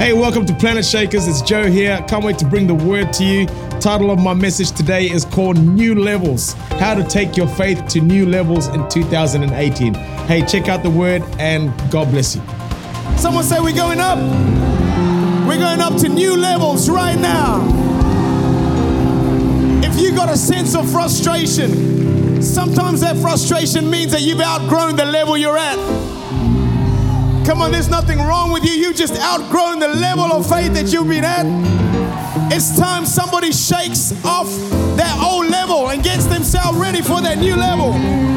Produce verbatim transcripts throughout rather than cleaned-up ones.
Hey, welcome to Planet Shakers. It's Joe here. Can't wait to bring the word to you. Title of my message today is called New Levels. How to take your faith to new levels in two thousand eighteen. Hey, check out the word and God bless you. Someone say we're going up. We're going up to new levels right now. If you got a sense of frustration, sometimes that frustration means that you've outgrown the level you're at. Come on, there's nothing wrong with you. You just outgrown the level of faith that you've been at. It's time somebody shakes off their old level and gets themselves ready for that new level.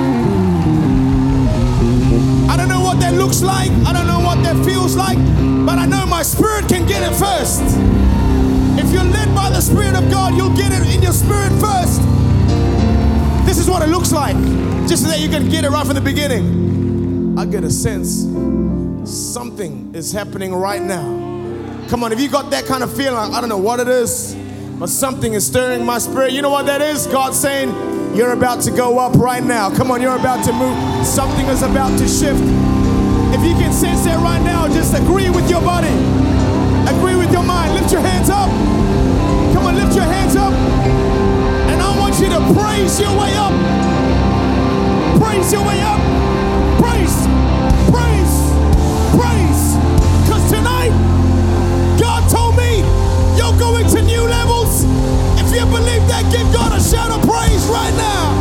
I don't know what that looks like. I don't know what that feels like. But I know my spirit can get it first. If you're led by the Spirit of God, you'll get it in your spirit first. This is what it looks like. Just so that you can get it right from the beginning. I get a sense something is happening right now. Come on, if you got that kind of feeling, I don't know what it is, but something is stirring my spirit. You know what that is? God saying, you're about to go up right now. Come on, you're about to move. Something is about to shift. If you can sense that right now, just agree with your body. Agree with your mind. Lift your hands up. Come on, lift your hands up. And I want you to praise your way up. Praise your way up. Praise. Praise. Praise. Because tonight, God told me you're going to new levels. If you believe that, give God a shout of praise right now.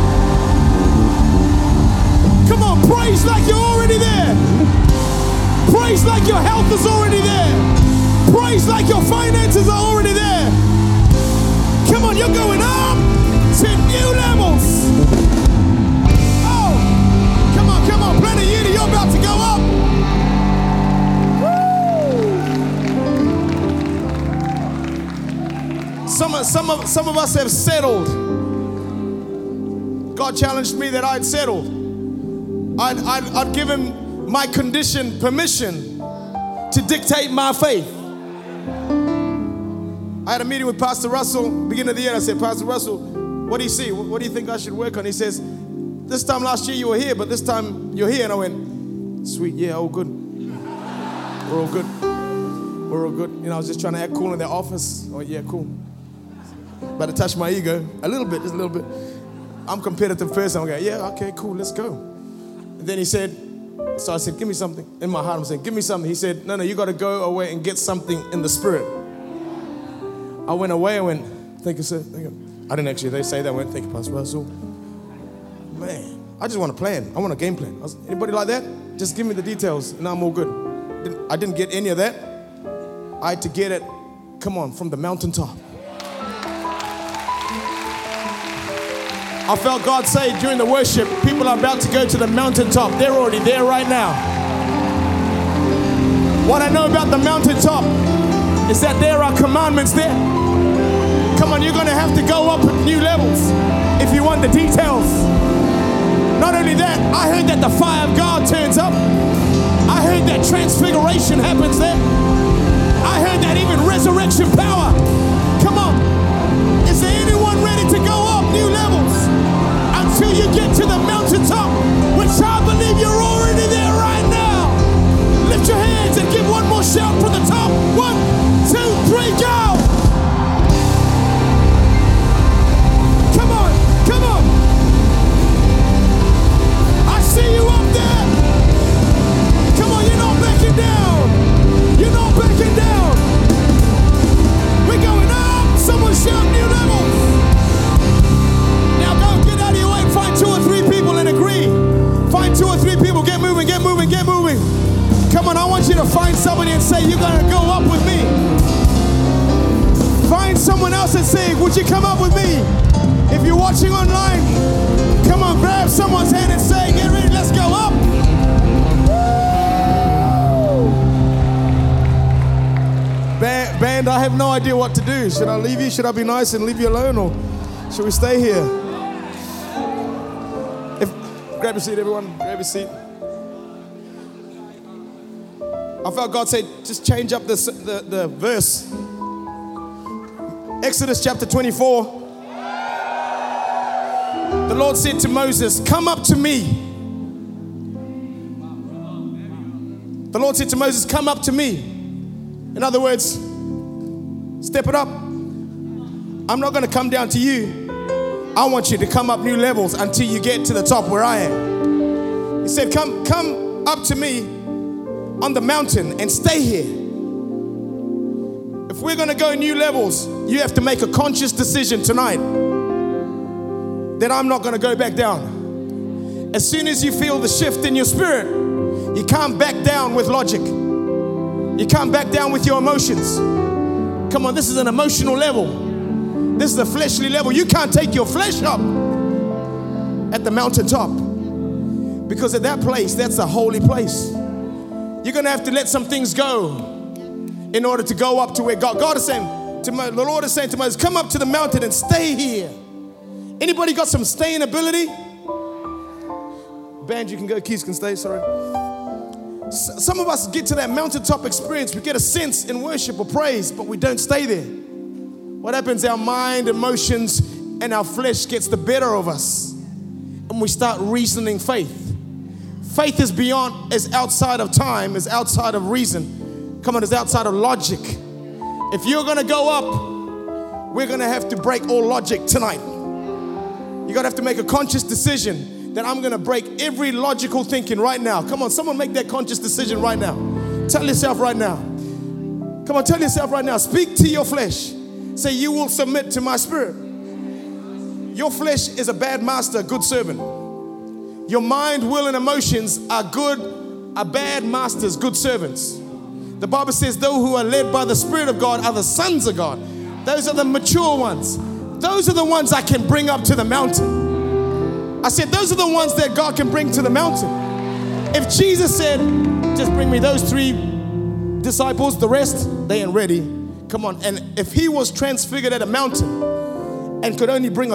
Come on, praise like you're already there. Praise like your health is already there. Praise like your finances are already there. Come on, you're going up to new levels. Oh, come on, come on, Planet Unity, you're about to go up. Some of, some of, some of us have settled. God challenged me that I'd settled. I'd, I'd, I'd given my condition permission to dictate my faith. I had a meeting with Pastor Russell, beginning of the year. I said, Pastor Russell, what do you see? What do you think I should work on? He says, this time last year you were here, but this time you're here. And I went, sweet, yeah, all good. We're all good. We're all good. You know, I was just trying to act cool in their office. Oh, yeah, cool. About to touch my ego a little bit, just a little bit. I'm a competitive person. I'm going, yeah, okay, cool, let's go. And then he said, so I said, give me something. In my heart, I'm saying, give me something. He said, no, no, you got to go away and get something in the spirit. I went away and went, thank you, sir. Thank you. I didn't actually, they say that. I went, thank you, Pastor Russell. Man, I just want a plan. I want a game plan. I was, anybody like that? Just give me the details and I'm all good. Didn't, I didn't get any of that. I had to get it, come on, from the mountaintop. I felt God say during the worship, people are about to go to the mountaintop. They're already there right now. What I know about the mountaintop is that there are commandments there. Come on, you're going to have to go up at new levels if you want the details. Not only that, I heard that the fire of God turns up. I heard that transfiguration happens there. I heard that even resurrection power. Come on. Is there anyone ready to go up new levels until you get to the mountaintop, which I believe you're already there right now? Lift your hands and give one more shout from the top. One, two, three, go. Come on, come on. I see you up there. Come on, you're not backing down. You're not backing down. We're going up. Someone shout new levels. Now go, get out of your way and find two or three people and agree. Find two or three people. Get moving, get moving, get moving. Come on, I want you to find somebody and say, you're going to go up with me. Find someone else and say, would you come up with me? If you're watching online, come on, grab someone's hand and say, get ready, let's go up. Band, band, I have no idea what to do. Should I leave you? Should I be nice and leave you alone? Or should we stay here? If, grab a seat, everyone. Grab a seat. I felt God say, just change up the, the, the verse. Exodus chapter twenty-four. The Lord said to Moses, come up to me. The Lord said to Moses, come up to me. In other words, step it up. I'm not going to come down to you. I want you to come up new levels until you get to the top where I am. He said, come, come up to me on the mountain and stay here. If we're going to go new levels, you have to make a conscious decision tonight that I'm not going to go back down. As soon as you feel the shift in your spirit, you can't back down with logic. You can't back down with your emotions. Come on, this is an emotional level. This is a fleshly level. You can't take your flesh up at the mountaintop, because at that place, that's a holy place. You're going to have to let some things go in order to go up to where God, God is saying, to my, the Lord is saying to Moses, come up to the mountain and stay here. Anybody got some staying ability? Band, you can go, keys can stay, sorry. S- some of us get to that mountaintop experience. We get a sense in worship or praise, but we don't stay there. What happens? Our mind, emotions, and our flesh gets the better of us, and we start reasoning faith. Faith is beyond, is outside of time, is outside of reason. Come on, it's outside of logic. If you're going to go up, we're going to have to break all logic tonight. You're going to have to make a conscious decision that I'm going to break every logical thinking right now. Come on, someone make that conscious decision right now. Tell yourself right now. Come on, tell yourself right now. Speak to your flesh. Say, you will submit to my spirit. Your flesh is a bad master, good servant. Your mind, will, and emotions are good, are bad masters, good servants. The Bible says, those who are led by the Spirit of God are the sons of God. Those are the mature ones. Those are the ones I can bring up to the mountain. I said, those are the ones that God can bring to the mountain. If Jesus said, just bring me those three disciples, the rest, they ain't ready. Come on. And if he was transfigured at a mountain and could only bring a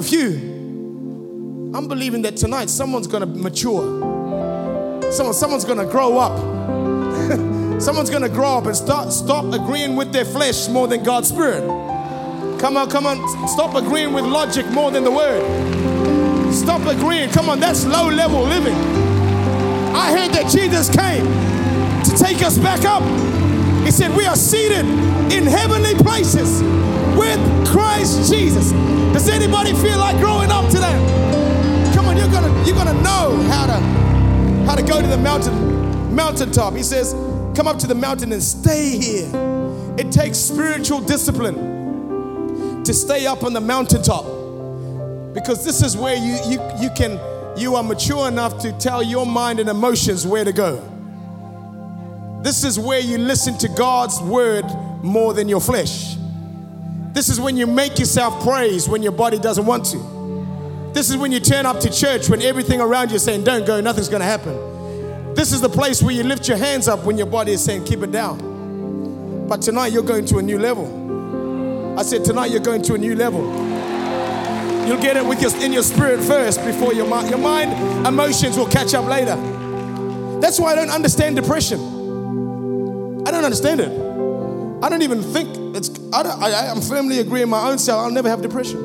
few, I'm believing that tonight someone's going to mature. Someone, someone's going to grow up. Someone's going to grow up and start stop agreeing with their flesh more than God's Spirit. Come on, come on. Stop agreeing with logic more than the Word. Stop agreeing. Come on, that's low level living. I heard that Jesus came to take us back up. He said we are seated in heavenly places with Christ Jesus. Does anybody feel like growing up to that? Come on, you're gonna you're gonna know how to how to go to the mountain mountaintop. He says, come up to the mountain and stay here. It takes spiritual discipline to stay up on the mountaintop, because this is where you you you can you are mature enough to tell your mind and emotions where to go. This is where you listen to God's word more than your flesh. This is when you make yourself praise when your body doesn't want to. This is when you turn up to church when everything around you is saying, don't go, nothing's going to happen. This is the place where you lift your hands up when your body is saying, keep it down. But tonight you're going to a new level. I said, tonight you're going to a new level. You'll get it with your, in your spirit first before your mind. Your mind, emotions will catch up later. That's why I don't understand depression. I don't understand it. I don't even think it's, I, don't, I I'm firmly agree in my own self, I'll never have depression.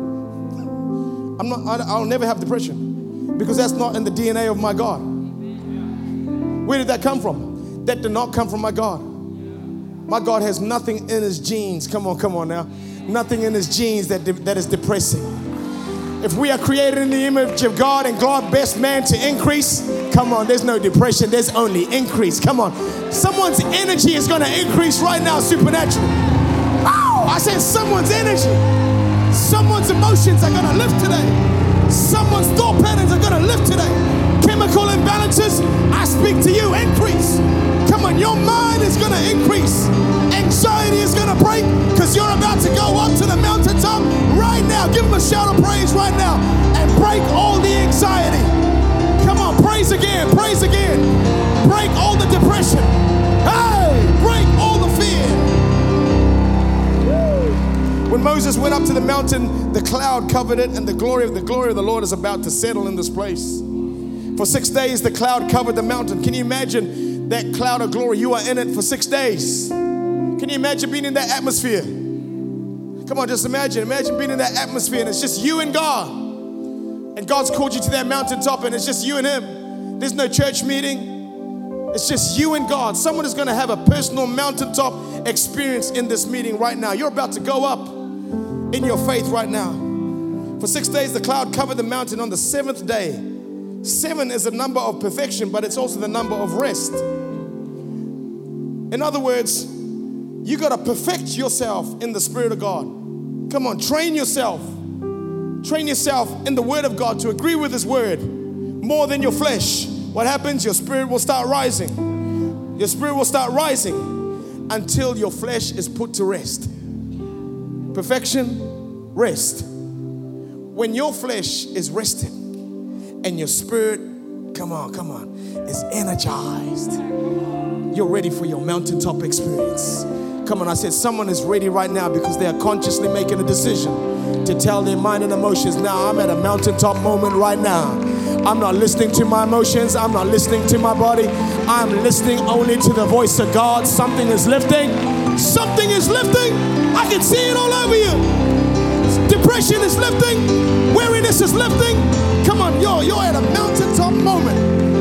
I'm not, I, I'll never have depression, because that's not in the D N A of my God. Where did that come from? That did not come from my God. My God has nothing in his genes. Come on, come on now. Nothing in his genes that, de- that is depressing. If we are created in the image of God and God best man to increase, come on, there's no depression, there's only increase. Come on. Someone's energy is going to increase right now supernaturally. Oh, I said someone's energy. Someone's emotions are going to lift today. Someone's thought patterns are going to lift today. Chemical imbalances, I speak to you, increase. Come on, your mind is going to increase. Anxiety is going to break, because you're about to go up to the mountaintop right now. Give them a shout of praise right now and break all the anxiety. Come on, praise again, praise again. Break all the depression. Hey, break all the fear. Woo. When Moses went up to the mountain, the cloud covered it, and the glory of the glory of the Lord is about to settle in this place. For six days, the cloud covered the mountain. Can you imagine that cloud of glory? You are in it for six days. Can you imagine being in that atmosphere? Come on, just imagine. Imagine being in that atmosphere and it's just you and God. And God's called you to that mountaintop and it's just you and him. There's no church meeting. It's just you and God. Someone is going to have a personal mountaintop experience in this meeting right now. You're about to go up in your faith right now. For six days, the cloud covered the mountain. On the seventh day, seven is a number of perfection, but it's also the number of rest. In other words, you got to perfect yourself in the Spirit of God. Come on, train yourself. Train yourself in the Word of God to agree with His Word more than your flesh. What happens? Your spirit will start rising. Your spirit will start rising until your flesh is put to rest. Perfection, rest. When your flesh is rested and your spirit, come on, come on, is energized, you're ready for your mountaintop experience. Come on, I said someone is ready right now because they are consciously making a decision to tell their mind and emotions, now I'm at a mountaintop moment right now. I'm not listening to my emotions. I'm not listening to my body. I'm listening only to the voice of God. Something is lifting. Something is lifting. I can see it all over you. Depression is lifting. Weariness is lifting. Come on, yo, you're at a mountaintop moment.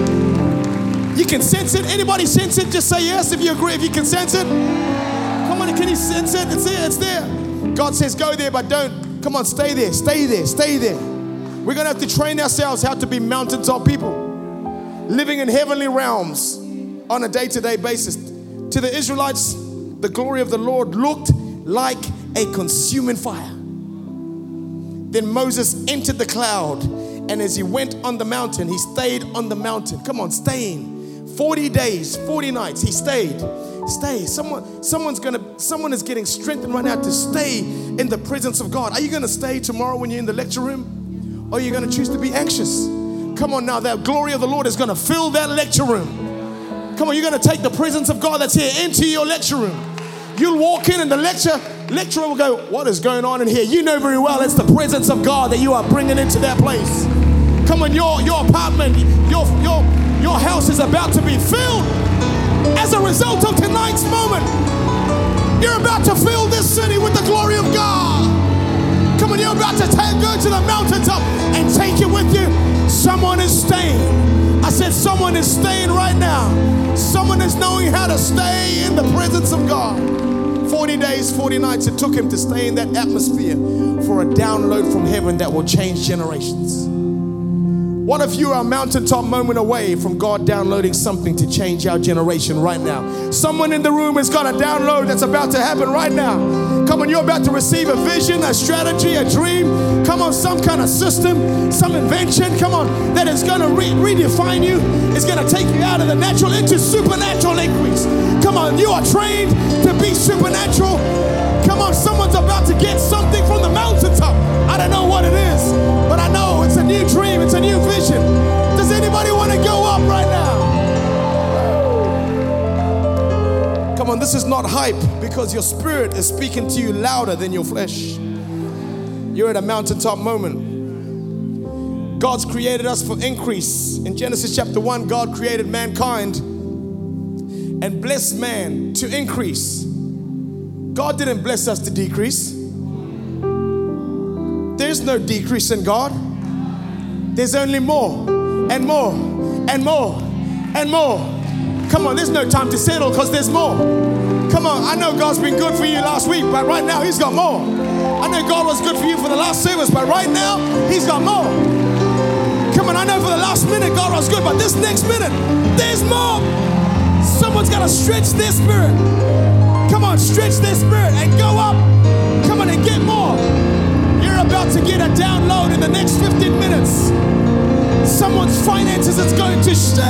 You can sense it. Anybody sense it? Just say yes if you agree, if you can sense it. Come on, can you sense it? It's there, it's there. God says go there, but don't. Come on, stay there, stay there, stay there. We're going to have to train ourselves how to be mountaintop people, living in heavenly realms on a day-to-day basis. To the Israelites, the glory of the Lord looked like a consuming fire. Then Moses entered the cloud, and as he went on the mountain, he stayed on the mountain. Come on, staying. forty days, forty nights, he stayed. Stay. Someone, someone's gonna, someone is getting strengthened right now to stay in the presence of God. Are you going to stay tomorrow when you're in the lecture room? Or are you going to choose to be anxious? Come on now, the glory of the Lord is going to fill that lecture room. Come on, you're going to take the presence of God that's here into your lecture room. You'll walk in and the lecture, lecturer will go, what is going on in here? You know very well it's the presence of God that you are bringing into that place. Come on, your, your apartment, your, your, your house is about to be filled as a result of tonight's moment. You're about to fill this city with the glory of God. Come on, you're about to take, go to the mountaintop and take it with you. Someone is staying. I said someone is staying right now. Someone is knowing how to stay in the presence of God. forty days, forty nights it took him to stay in that atmosphere for a download from heaven that will change generations. What if you are a mountaintop moment away from God downloading something to change our generation right now? Someone in the room has got a download that's about to happen right now. Come on, you're about to receive a vision, a strategy, a dream. Come on, some kind of system, some invention, come on, that is going to re- redefine you. It's going to take you out of the natural into supernatural increase. Come on, you are trained to be supernatural. Come on, someone's about to get something from the mountaintop. I don't know what it is, but I know it's a new dream, it's a new vision. Does anybody want to go up right now? Come on, this is not hype because your spirit is speaking to you louder than your flesh. You're at a mountaintop moment. God's created us for increase. In Genesis chapter one, God created mankind and blessed man to increase. God didn't bless us to decrease. There's no decrease in God. There's only more and more and more and more. Come on, there's no time to settle because there's more. Come on, I know God's been good for you last week, but right now He's got more. I know God was good for you for the last service, but right now He's got more. Come on, I know for the last minute God was good, but this next minute, there's more. Someone's got to stretch their spirit. Come on, stretch their spirit and go up. Come on and get more. You're about to get a download in the next fifteen minutes. Someone's finances is going to shift.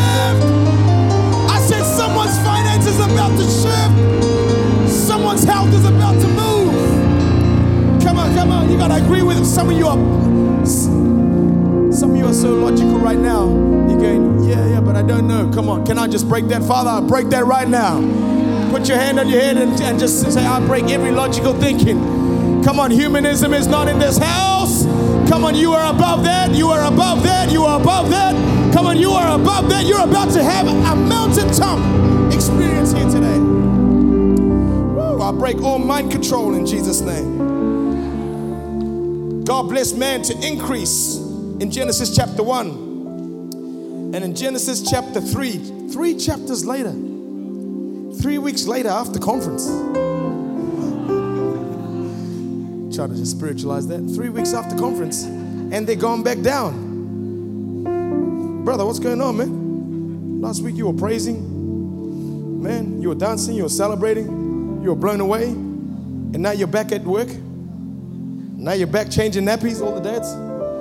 I said someone's finances is about to shift. Someone's health is about to move. Come on, come on. You got to agree with it. Some of you are, some of you are so logical right now. You're going, yeah, yeah, but I don't know. Come on. Can I just break that? Father, I break that right now. Put your hand on your head and, and just say, I break every logical thinking. Come on, humanism is not in this house. Come on, you are above that. You are above that. You are above that. Come on, you are above that. You're about to have a mountaintop experience here today. Woo, I break all mind control in Jesus' name. God blessed man to increase in Genesis chapter one. And in Genesis chapter three, Three chapters later, three weeks later after conference, trying to just spiritualize that. Three weeks after conference, and they're going back down. Brother, what's going on, man? Last week you were praising, man. You were dancing, you were celebrating, you were blown away, and now you're back at work. Now you're back changing nappies, all the dads.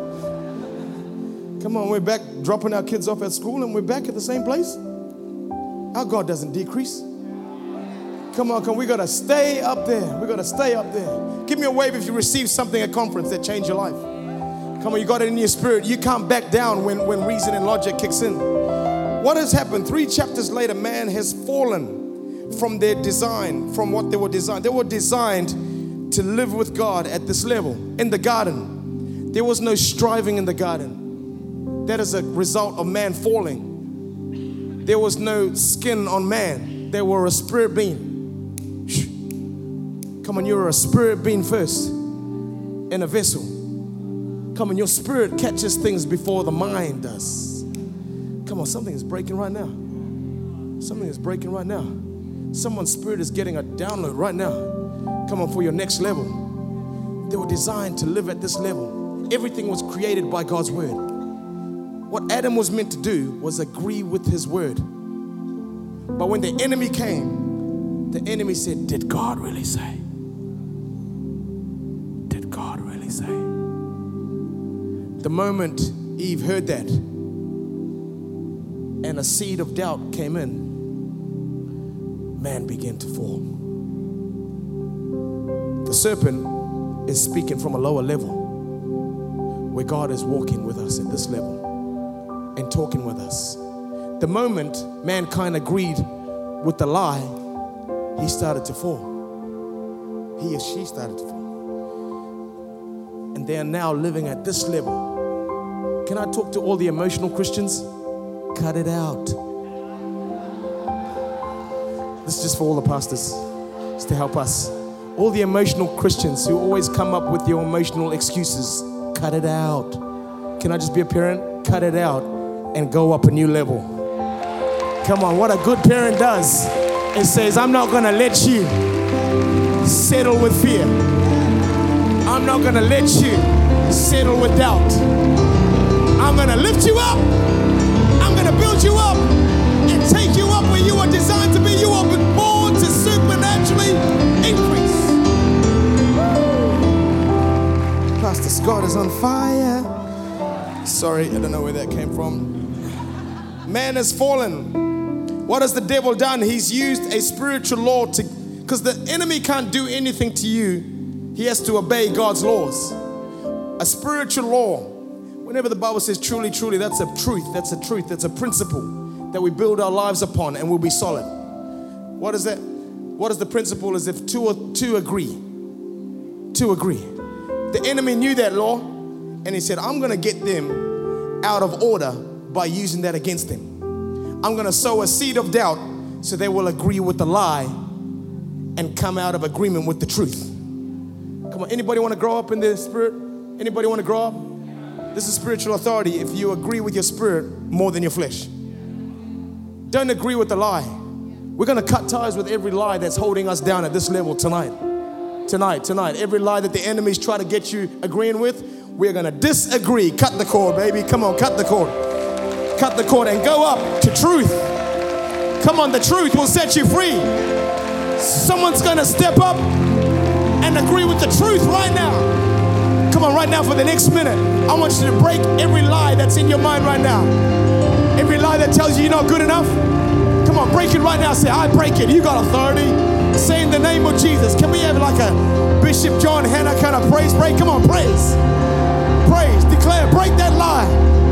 Come on, we're back dropping our kids off at school, and we're back at the same place. Our God doesn't decrease. Come on, come. We gotta stay up there. We gotta stay up there. Give me a wave if you received something at conference that changed your life. Come on, you got it in your spirit. You can't back down when, when reason and logic kicks in. What has happened? Three chapters later, man has fallen from their design, from what they were designed. They were designed to live with God at this level. In the garden, there was no striving in the garden. That is a result of man falling. There was no skin on man. They were a spirit being. Come on, you're a spirit being first in a vessel. Come on, your spirit catches things before the mind does. Come on, something is breaking right now. Something is breaking right now. Someone's spirit is getting a download right now. Come on, for your next level. They were designed to live at this level. Everything was created by God's word. What Adam was meant to do was agree with his word. But when the enemy came, the enemy said, did God really say? Did God really say? The moment Eve heard that and a seed of doubt came in, man began to fall. The serpent is speaking from a lower level where God is walking with us at this level and talking with us. The moment mankind agreed with the lie, he started to fall. He or she started to fall. And they are now living at this level. Can I talk to all the emotional Christians? Cut it out. This is just for all the pastors, just to help us. All the emotional Christians who always come up with your emotional excuses, cut it out. Can I just be a parent? Cut it out and go up a new level. Come on, what a good parent does is says, I'm not gonna let you settle with fear. I'm not gonna let you settle with doubt. I'm gonna lift you up. I'm gonna build you up and take you up where you are designed to be. You are born to supernaturally increase. Pastor Scott is on fire. Sorry, I don't know where that came from. Man has fallen. What has the devil done? He's used a spiritual law to, because the enemy can't do anything to you. He has to obey God's laws. A spiritual law. Whenever the Bible says truly, truly, that's a truth. That's a truth. That's a principle that we build our lives upon and will be solid. What is that? What is the principle? Is if two or two agree. Two agree. The enemy knew that law, and he said, I'm going to get them out of order by using that against them. I'm going to sow a seed of doubt so they will agree with the lie and come out of agreement with the truth. Come on, anybody want to grow up in the spirit? Anybody want to grow up? This is spiritual authority if you agree with your spirit more than your flesh. Don't agree with the lie. We're going to cut ties with every lie that's holding us down at this level tonight. Tonight, tonight. Every lie that the enemies try to get you agreeing with, we're going to disagree. Cut the cord, baby. Come on, cut the cord. Cut the cord and go up to truth. Come on, the truth will set you free. Someone's going to step up and agree with the truth right now. Come on, right now for the next minute. I want you to break every lie that's in your mind right now. Every lie that tells you you're not good enough. Come on, break it right now. Say, I break it. You got authority. Say in the name of Jesus. Can we have like a Bishop John Hannah kind of praise break? Come on, praise. Praise. Declare. Break that lie.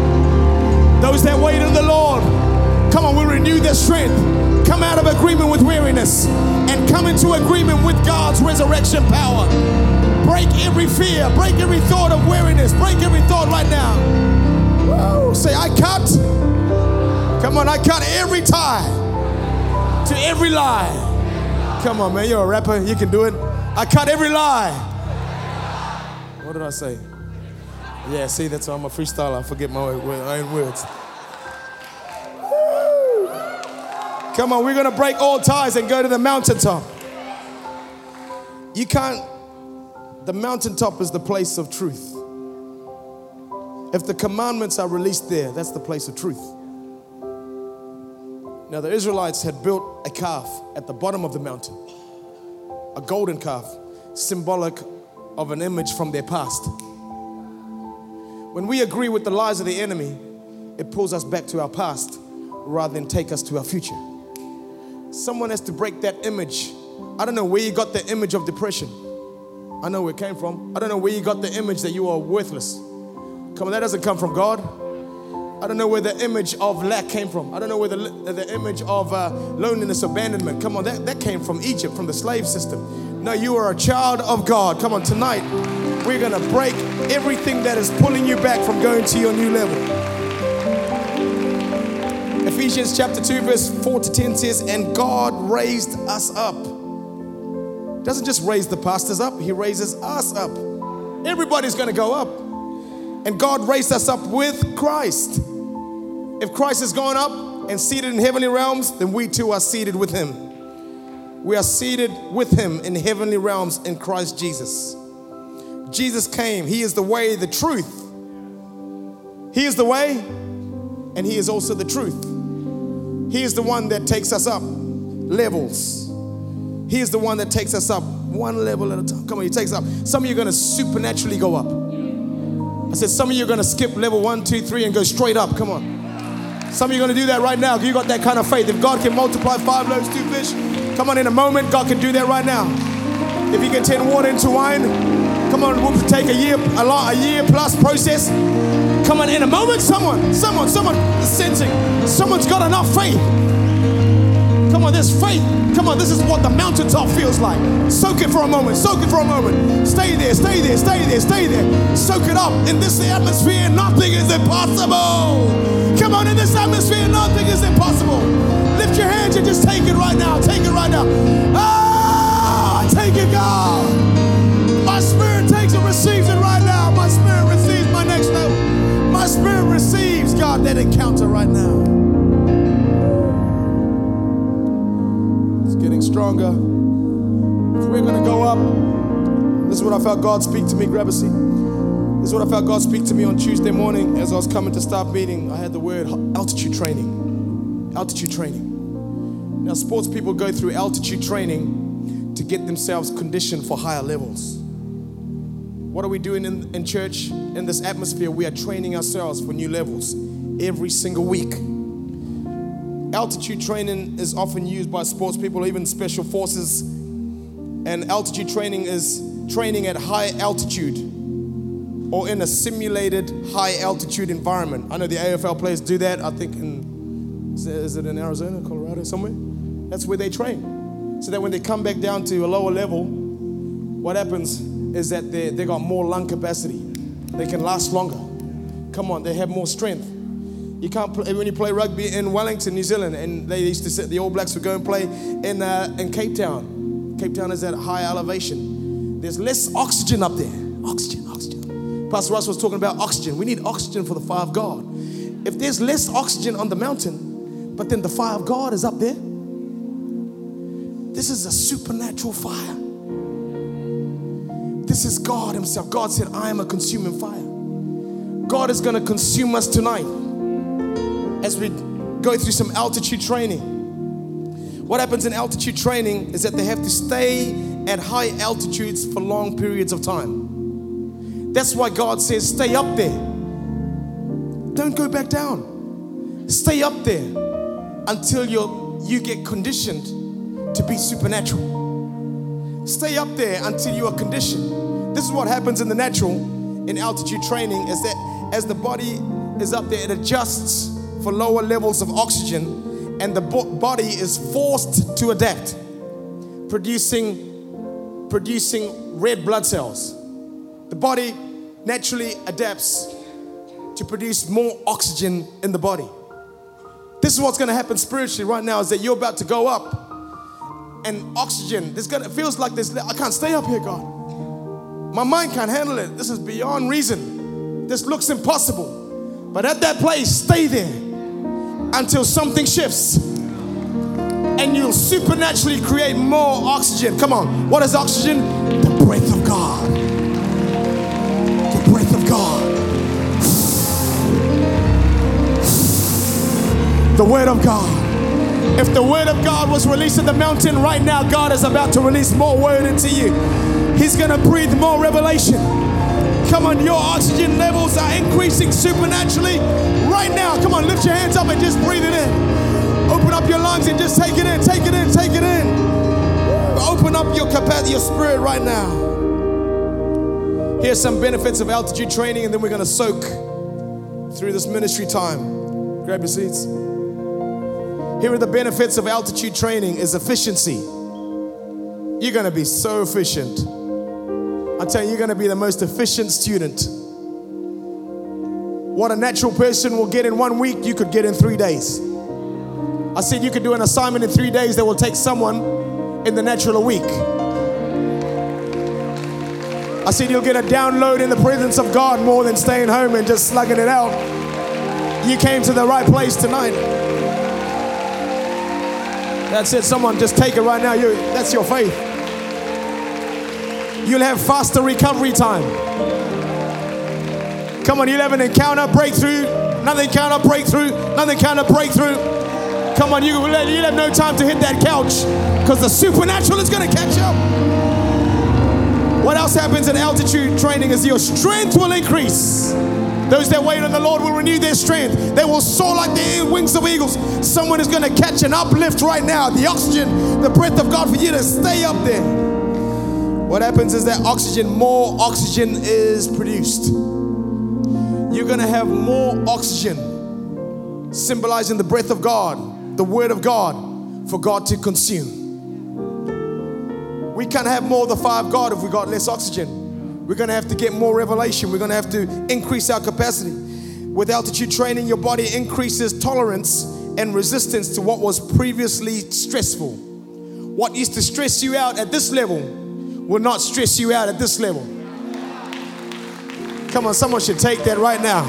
Those that wait on the Lord, come on, we'll renew their strength. Come out of agreement with weariness and come into agreement with God's resurrection power. Break every fear. Break every thought of weariness. Break every thought right now. Woo. Say, I cut. Come on, I cut every tie to every lie. Come on, man, you're a rapper. You can do it. I cut every lie. What did I say? Yeah, see, that's why I'm a freestyler. I forget my own words. Woo. Come on, we're going to break all ties and go to the mountaintop. You can't, the mountaintop is the place of truth. If the commandments are released there, that's the place of truth. Now the Israelites had built a calf at the bottom of the mountain, a golden calf, symbolic of an image from their past. When we agree with the lies of the enemy, it pulls us back to our past rather than take us to our future. Someone has to break that image. I don't know where you got the image of depression. I know where it came from. I don't know where you got the image that you are worthless. Come on, that doesn't come from God. I don't know where the image of lack came from. I don't know where the, the image of uh, loneliness, abandonment. Come on, that, that came from Egypt, from the slave system. No, you are a child of God. Come on, tonight, we're going to break everything that is pulling you back from going to your new level. Ephesians chapter two, verse four to ten says, and God raised us up. Doesn't just raise the pastors up, he raises us up. Everybody's going to go up. And God raised us up with Christ. If Christ has gone up and seated in heavenly realms, then we too are seated with him. We are seated with him in heavenly realms in Christ Jesus. Jesus came. He is the way, the truth. He is the way, and he is also the truth. He is the one that takes us up levels. He is the one that takes us up one level at a time. Come on, he takes us up. Some of you are going to supernaturally go up. I said, some of you are going to skip level one, two, three and go straight up. Come on. Some of you are going to do that right now. You got that kind of faith. If God can multiply five loaves, two fish, come on, in a moment, God can do that right now. If he can turn water into wine, come on, we'll take a year, a, lot, a year plus process. Come on, in a moment, someone, someone, someone is sensing. Someone's got enough faith. Come on, there's faith. Come on, this is what the mountaintop feels like. Soak it for a moment, soak it for a moment. Stay there, stay there, stay there, stay there. Soak it up. In this atmosphere, nothing is impossible. Come on, in this atmosphere, nothing is impossible. Lift your hands and just take it right now. Take it right now. Ah, take it, God. My spirit takes and receives it right now. My spirit receives my next level. My spirit receives, God, that encounter right now. Getting stronger. If we're going to go up, this is what I felt God speak to me. Grab a seat. This is what I felt God speak to me on Tuesday morning as I was coming to staff meeting. I had the word altitude training. Altitude training. Now, sports people go through altitude training to get themselves conditioned for higher levels. What are we doing in, in church? In this atmosphere, we are training ourselves for new levels every single week. Altitude training is often used by sports people, even special forces. And altitude training is training at high altitude or in a simulated high altitude environment. I know the A F L players do that. I think in, is it, is it in Arizona, Colorado, somewhere? That's where they train. So that when they come back down to a lower level, what happens is that they, they got more lung capacity. They can last longer. Come on, they have more strength. You can't play, when you play rugby in Wellington, New Zealand, and they used to say the All Blacks would go and play in uh, in Cape Town. Cape Town is at a high elevation. There's less oxygen up there. Oxygen, oxygen. Pastor Russ was talking about oxygen. We need oxygen for the fire of God. If there's less oxygen on the mountain, but then the fire of God is up there, this is a supernatural fire. This is God himself. God said, I am a consuming fire. God is going to consume us tonight. As we go through some altitude training. What happens in altitude training is that they have to stay at high altitudes for long periods of time. That's why God says, stay up there. Don't go back down. Stay up there until you're, you get conditioned to be supernatural. Stay up there until you are conditioned. This is what happens in the natural in altitude training, is that as the body is up there, it adjusts for lower levels of oxygen, and the body is forced to adapt, producing, producing red blood cells. The body naturally adapts to produce more oxygen in the body. This is what's going to happen spiritually right now, is that you're about to go up, and oxygen, this gonna, it feels like this, I can't stay up here, God. My mind can't handle it. This is beyond reason. This looks impossible. But at that place, stay there until something shifts. and you'll supernaturally create more oxygen. Come on, what is oxygen? The breath of God. The breath of God. The word of God. If the word of God was released in the mountain right now, God is about to release more word into you. He's going to breathe more revelation. Come on, your oxygen levels are increasing supernaturally right now. Come on, lift your hands up and just breathe it in. Open up your lungs and just take it in, take it in, take it in. Open up your capacity, your spirit right now. Here's some benefits of altitude training, and then we're going to soak through this ministry time. Grab your seats. Here are the benefits of altitude training is efficiency. You're going to be so efficient. I tell you, you're going to be the most efficient student. What a natural person will get in one week, you could get in three days. I said you could do an assignment in three days that will take someone in the natural a week. I said you'll get a download in the presence of God more than staying home and just slugging it out. You came to the right place tonight. That's it. Someone just take it right now. You, that's your faith. You'll have faster recovery time. Come on, you'll have an encounter, breakthrough, another encounter, breakthrough, another encounter, breakthrough. Come on, you, you'll have no time to hit that couch because the supernatural is going to catch up. What else happens in altitude training is your strength will increase. Those that wait on the Lord will renew their strength. They will soar like the wings of eagles. Someone is going to catch an uplift right now. The oxygen, the breath of God for you to stay up there. What happens is that oxygen, more oxygen is produced. You're going to have more oxygen, symbolizing the breath of God, the word of God, for God to consume. We can't have more of the fire of God if we got less oxygen. We're going to have to get more revelation. We're going to have to increase our capacity. With altitude training, your body increases tolerance and resistance to what was previously stressful. What used to stress you out at this level will not stress you out at this level. Come on, someone should take that right now.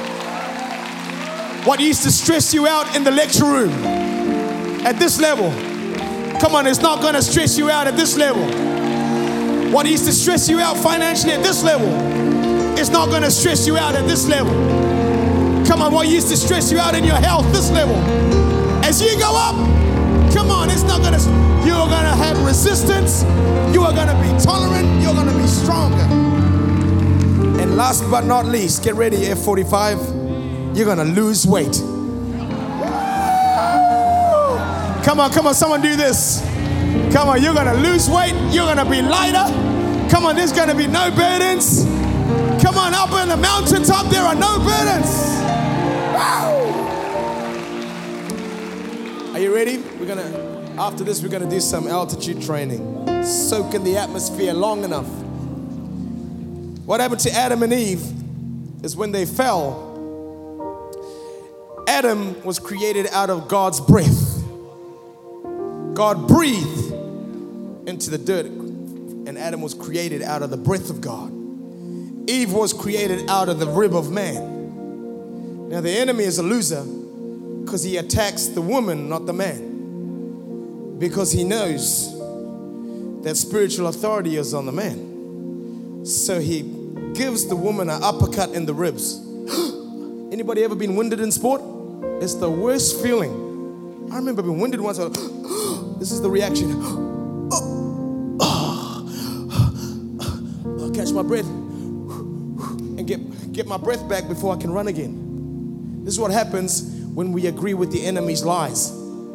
What used to stress you out in the lecture room at this level, come on, it's not going to stress you out at this level. What used to stress you out financially at this level, it's not going to stress you out at this level. Come on, what used to stress you out in your health, this level. As you go up, come on, it's not going to, you're going to have resistance, you are going to be tolerant, you're going to be stronger. And last but not least, get ready, F forty-five, you're going to lose weight. Come on, come on, someone do this. Come on, you're going to lose weight. You're going to be lighter. Come on, there's going to be no burdens. Come on, up in the mountaintop, there are no burdens. Wow. Are you ready? We're going to, after this, we're going to do some altitude training. Soak in the atmosphere long enough. What happened to Adam and Eve is when they fell, Adam was created out of God's breath. God breathed into the dirt, and Adam was created out of the breath of God. Eve was created out of the rib of man. Now the enemy is a loser because he attacks the woman, not the man, because he knows that spiritual authority is on the man. So he gives the woman an uppercut in the ribs. Anybody ever been winded in sport? It's the worst feeling. I remember being winded once. I was, this is the reaction. Oh, oh, I'll catch my breath and get, get my breath back before I can run again. This is what happens when we agree with the enemy's lies.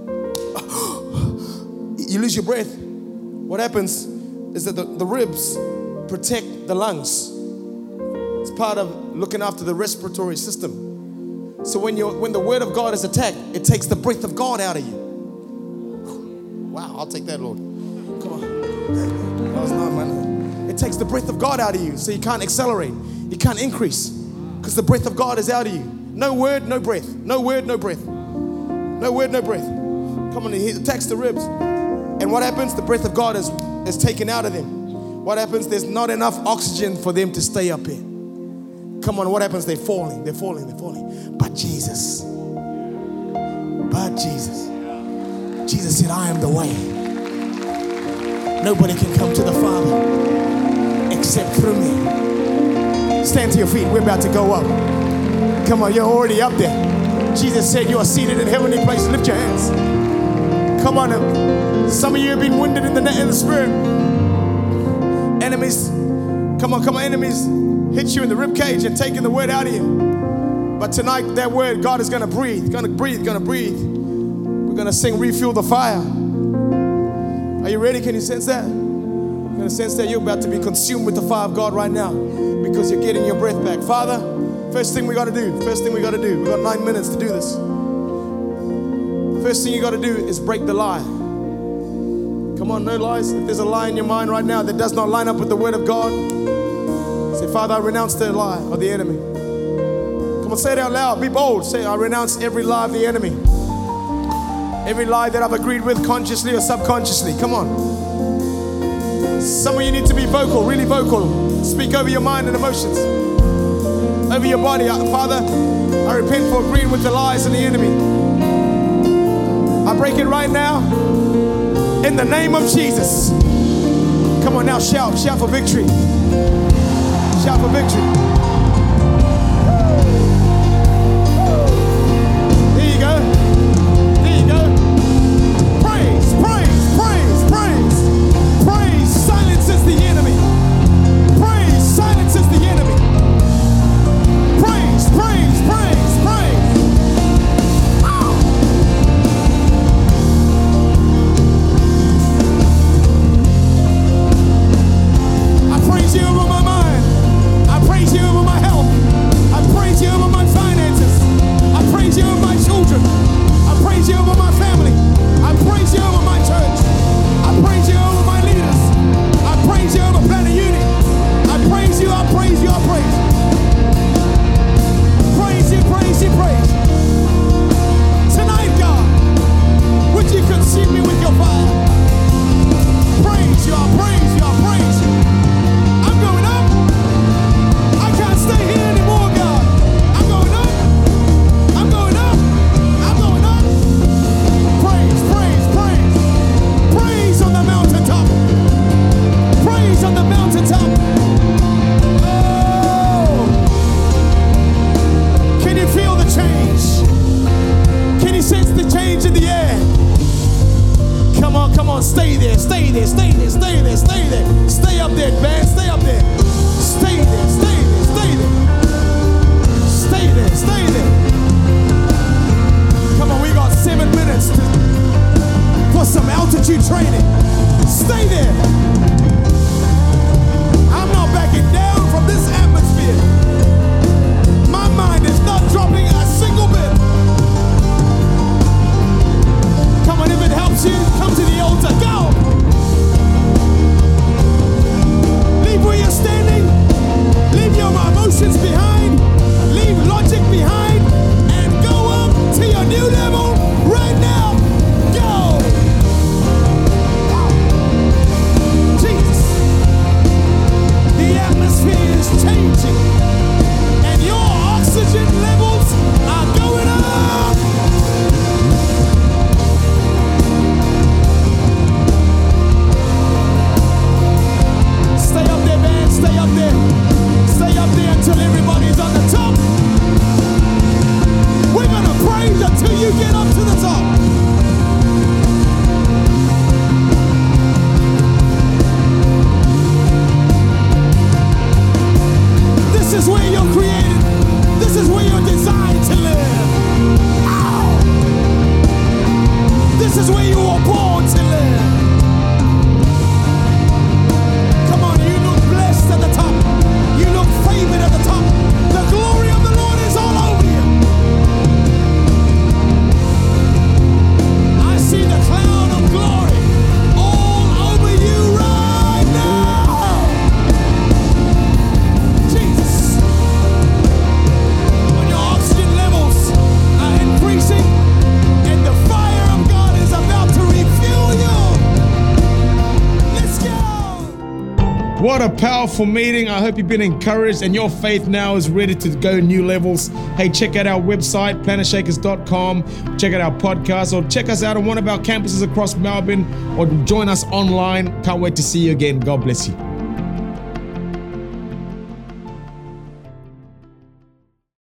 You lose your breath. What happens is that the, the ribs protect the lungs. It's part of looking after the respiratory system. So when you're when the word of God is attacked, it takes the breath of God out of you. Wow, I'll take that, Lord. Come on. That was not man. It takes the breath of God out of you, so you can't accelerate. You can't increase, because the breath of God is out of you. No word, no breath. No word, no breath. No word, no breath. Come on, it attacks the ribs. And what happens? The breath of God is, is taken out of them. What happens? There's not enough oxygen for them to stay up here. Come on, what happens? They're falling, they're falling, they're falling. But Jesus, but Jesus, Jesus said, I am the way. Nobody can come to the Father except through me. Stand to your feet. We're about to go up. Come on, you're already up there. Jesus said you are seated in heavenly places. Lift your hands. Come on up. Some of you have been wounded in the, in the spirit. Enemies, come on, come on, enemies hit you in the rib cage and taking the word out of you. But tonight, that word, God is going to breathe, going to breathe, going to breathe. We're going to sing Refuel the Fire. Are you ready? Can you sense that? You're going to sense that you're about to be consumed with the fire of God right now because you're getting your breath back. Father, first thing we got to do, first thing we got to do, we got nine minutes to do this. First thing you got to do is break the lie. Come on, no lies. If there's a lie in your mind right now that does not line up with the word of God, say, Father, I renounce the lie of the enemy. Come on, say it out loud. Be bold. Say, I renounce every lie of the enemy. Every lie that I've agreed with consciously or subconsciously. Come on. Some of you need to be vocal, really vocal. Speak over your mind and emotions. Over your body. Father, I repent for agreeing with the lies of the enemy. I break it right now in the name of Jesus. Come on now, shout. Shout for victory. Shout for victory. There you go. There you go. Praise, praise, praise, praise. Praise silences the enemy. Praise silences the enemy. Praise, praise, praise, praise. Oh. I praise you over my mind. I praise you over my health. I praise you over my finances. I praise you over my children. I praise you over my family. I praise you over my church. I praise you over my leaders. I praise you over Planet Unity. I praise you, I praise you, I praise you. Praise you, praise you, praise you. Tonight, God, would you consume me with your fire? Praise you, I praise you, I praise you. I'm going up. I can't stay here anymore, God. I'm going up. I'm going up. I'm going up. Praise, praise, praise. Praise on the mountaintop. Praise on the mountaintop. Oh. Can you feel the change? Can you sense the change in the air? Come on, come on, stay there, stay there, stay there, stay there, stay there. Stay up there, man, stay up there. Stay there, stay there, stay there. Stay there, stay there. Come on, we got seven minutes to, for some altitude training. Stay there. I'm not backing down from this atmosphere. My mind is not dropping a single bit. Come on, if it helps you, come to the altar. Go! Leave where you're standing. Leave your emotions behind. Leave logic behind. And go up to your new level right now. Go! Jesus. The atmosphere is changing. And your oxygen levels are going up. Stay up there, man. Stay up there. Stay up there until everybody's on the top. We're going to praise until you get up to the top. This What a powerful meeting. I hope you've been encouraged and your faith now is ready to go new levels. Hey, check out our website, planet shakers dot com. Check out our podcast or check us out on one of our campuses across Melbourne or join us online. Can't wait to see you again. God bless you.